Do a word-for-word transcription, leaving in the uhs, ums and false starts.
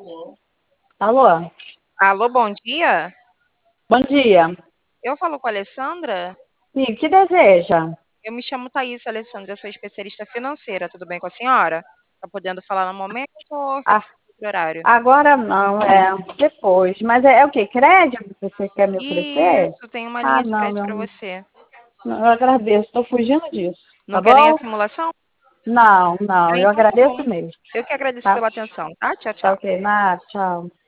Alô, Alô, bom dia. bom dia. Eu falo com a Alessandra. Sim, o que deseja? Eu me chamo Thaís, Alessandra, eu sou especialista financeira. Tudo bem com a senhora? Tá podendo falar no momento ou você Ah, quer outro horário? agora não, é depois. Mas é, é o quê? Crédito que você quer me oferecer? Isso, tem uma Ah, linha de não, crédito meu para amor. você. Não, eu agradeço, estou fugindo disso. Não Tá querem a bom? simulação? Não, não, Ah, eu então tá agradeço bom. mesmo. Eu que agradeço Tá, pela atenção, tá? Tchau, tá tchau. ok, nada, tchau.